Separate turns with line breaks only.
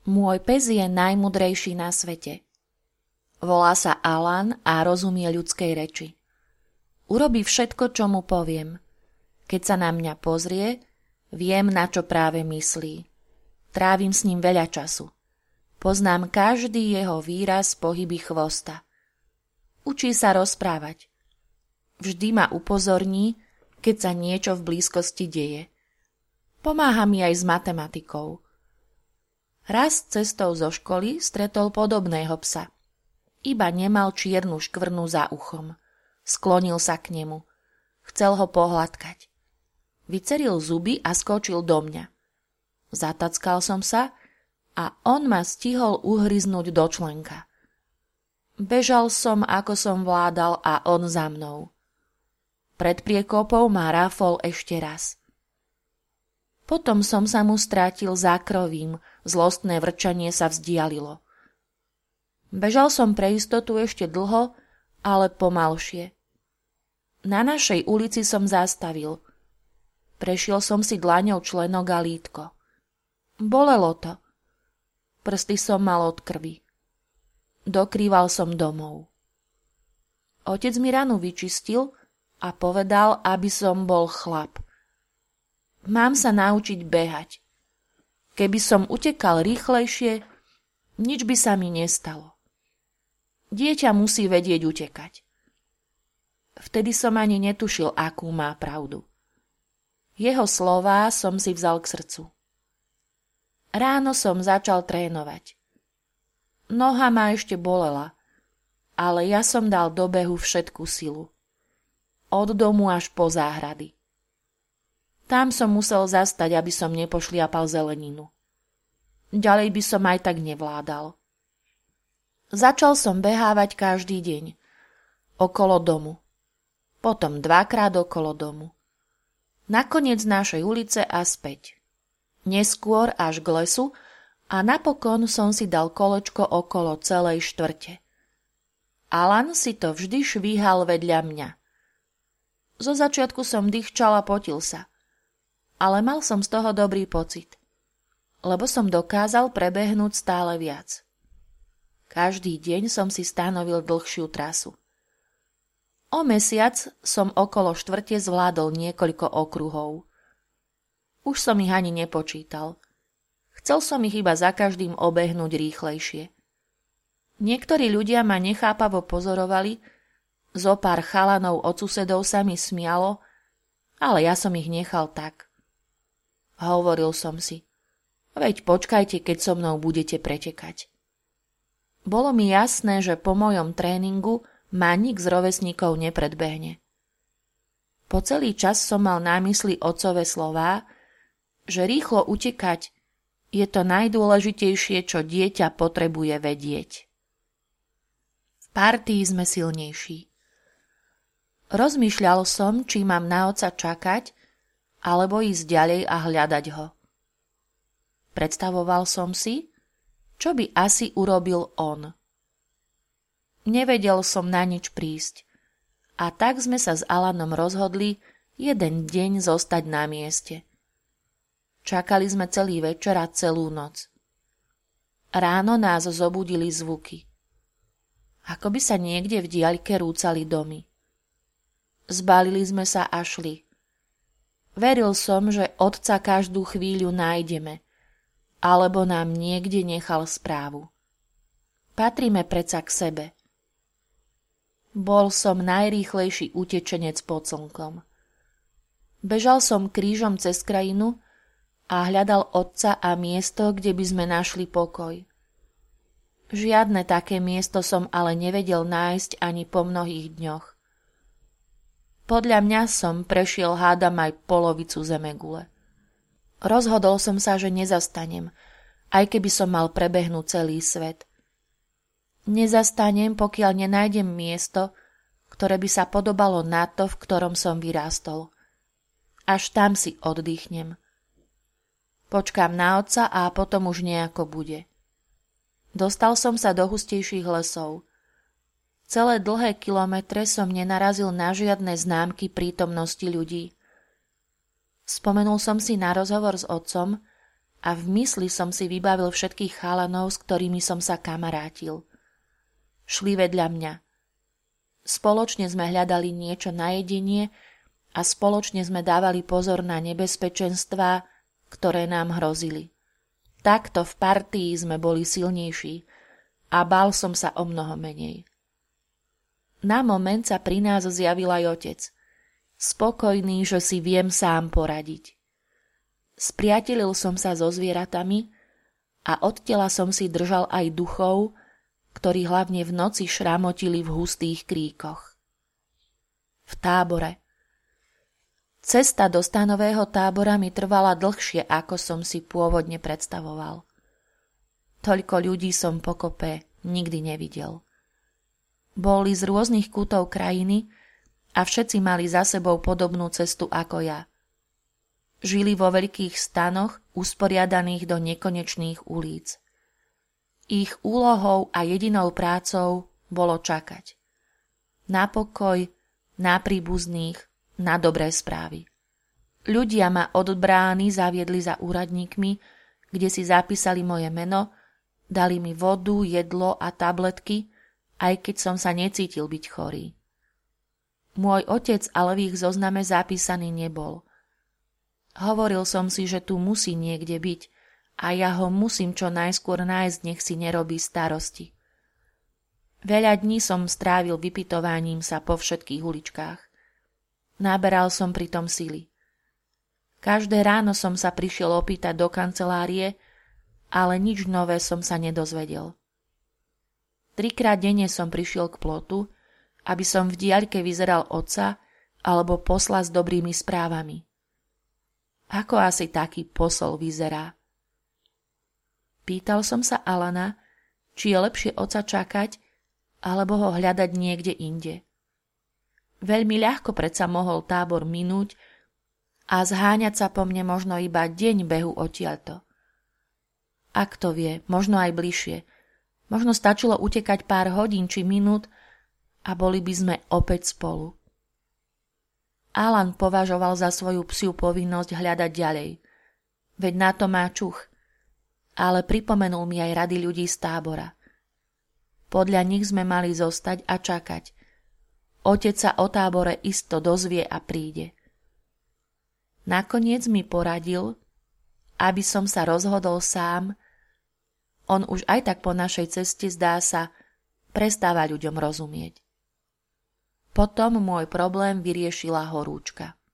Môj pes je najmudrejší na svete. Volá sa Alan a rozumie ľudskej reči. Urobí všetko, čo mu poviem. Keď sa na mňa pozrie, viem, na čo práve myslí. Trávim s ním veľa času. Poznám každý jeho výraz, pohyby chvosta. Učí sa rozprávať. Vždy ma upozorní, keď sa niečo v blízkosti deje. Pomáha mi aj s matematikou. Raz cestou zo školy stretol podobného psa. Iba nemal čiernu škvrnu za uchom. Sklonil sa k nemu. Chcel ho pohľadkať. Vyceril zuby a skočil do mňa. Zatackal som sa a on ma stihol uhryznúť do členka. Bežal som, ako som vládal, a on za mnou. Pred priekopou ma ráfol ešte raz. Potom som sa mu strátil zákrovím, zlostné vrčanie sa vzdialilo. Bežal som pre istotu ešte dlho, ale pomalšie. Na našej ulici som zastavil. Prešiel som si dlaňou členok a lítko. Bolelo to. Prsty som mal od krvi. Dokrýval som domov. Otec mi ranu vyčistil a povedal, aby som bol chlap. Mám sa naučiť behať. Keby som utekal rýchlejšie, nič by sa mi nestalo. Dieťa musí vedieť utekať. Vtedy som ani netušil, akú má pravdu. Jeho slová som si vzal k srdcu. Ráno som začal trénovať. Noha ma ešte bolela, ale ja som dal do behu všetku silu. Od domu až po záhrady. Tam som musel zastať, aby som nepošliapal zeleninu. Ďalej by som aj tak nevládal. Začal som behávať každý deň. Okolo domu. Potom 2-krát okolo domu. Nakoniec našej ulice a späť. Neskôr až k lesu a napokon som si dal kolečko okolo celej štvrte. Alan si to vždy švíhal vedľa mňa. Zo začiatku som dýchčal a potil sa. Ale mal som z toho dobrý pocit, lebo som dokázal prebehnúť stále viac. Každý deň som si stanovil dlhšiu trasu. O mesiac som okolo štvrte zvládol niekoľko okruhov. Už som ich ani nepočítal. Chcel som ich iba za každým obehnúť rýchlejšie. Niektorí ľudia ma nechápavo pozorovali, zopár chalanov od susedov sa mi smialo, ale ja som ich nechal tak. Hovoril som si, veď počkajte, keď so mnou budete pretekať. Bolo mi jasné, že po mojom tréningu ma nik z rovesníkov nepredbehne. Po celý čas som mal na mysli otcové slová, že rýchlo utekať je to najdôležitejšie, čo dieťa potrebuje vedieť. V partii sme silnejší. Rozmýšľal som, či mám na otca čakať, alebo ísť ďalej a hľadať ho. Predstavoval som si, čo by asi urobil on. Nevedel som na nič prísť a tak sme sa s Alanom rozhodli jeden deň zostať na mieste. Čakali sme celý večer a celú noc. Ráno nás zobudili zvuky. Ako by sa niekde v diaľke rúcali domy. Zbalili sme sa a šli. Veril som, že otca každú chvíľu nájdeme, alebo nám niekde nechal správu. Patríme predsa k sebe. Bol som najrýchlejší utečenec pod slnkom. Bežal som krížom cez krajinu a hľadal otca a miesto, kde by sme našli pokoj. Žiadne také miesto som ale nevedel nájsť ani po mnohých dňoch. Podľa mňa som prešiel hádam aj polovicu zemegule. Rozhodol som sa, že nezastanem, aj keby som mal prebehnúť celý svet. Nezastanem, pokiaľ nenájdem miesto, ktoré by sa podobalo na to, v ktorom som vyrástol. Až tam si oddychnem. Počkám na otca a potom už nejako bude. Dostal som sa do hustejších lesov. Celé dlhé kilometre som nenarazil na žiadne známky prítomnosti ľudí. Spomenul som si na rozhovor s otcom a v mysli som si vybavil všetkých chalanov, s ktorými som sa kamarátil. Šli vedľa mňa. Spoločne sme hľadali niečo na jedenie a spoločne sme dávali pozor na nebezpečenstvá, ktoré nám hrozili. Takto v partii sme boli silnejší a bál som sa o mnoho menej. Na moment sa pri nás zjavil aj otec. Spokojný, že si viem sám poradiť. Spriatelil som sa so zvieratami a od tela som si držal aj duchov, ktorí hlavne v noci šramotili v hustých kríkoch. V tábore. Cesta do stanového tábora mi trvala dlhšie, ako som si pôvodne predstavoval. Toľko ľudí som pokope nikdy nevidel. Boli z rôznych kútov krajiny a všetci mali za sebou podobnú cestu ako ja. Žili vo veľkých stanoch, usporiadaných do nekonečných ulic. Ich úlohou a jedinou prácou bolo čakať. Na pokoj, na príbuzných, na dobré správy. Ľudia ma od brány zaviedli za úradníkmi, kde si zapísali moje meno, dali mi vodu, jedlo a tabletky, aj keď som sa necítil byť chorý. Môj otec ale v ich zozname zapísaný nebol. Hovoril som si, že tu musí niekde byť a ja ho musím čo najskôr nájsť, nech si nerobí starosti. Veľa dní som strávil vypytovaním sa po všetkých uličkách. Naberal som pritom sily. Každé ráno som sa prišiel opýtať do kancelárie, ale nič nové som sa nedozvedel. 3-krát denne som prišiel k plotu, aby som v diaľke vyzeral otca alebo posla s dobrými správami. Ako asi taký posol vyzerá? Pýtal som sa Alana, či je lepšie otca čakať, alebo ho hľadať niekde inde. Veľmi ľahko predsa mohol tábor minúť a zháňať sa po mne možno iba deň behu odtiaľto. Ak to vie, možno aj bližšie. Možno stačilo utekať pár hodín či minút a boli by sme opäť spolu. Alan považoval za svoju psiu povinnosť hľadať ďalej. Veď na to má čuch. Ale pripomenul mi aj rady ľudí z tábora. Podľa nich sme mali zostať a čakať. Otec sa o tábore isto dozvie a príde. Nakoniec mi poradil, aby som sa rozhodol sám. On už aj tak po našej ceste, zdá sa, prestáva ľuďom rozumieť. Potom môj problém vyriešila horúčka.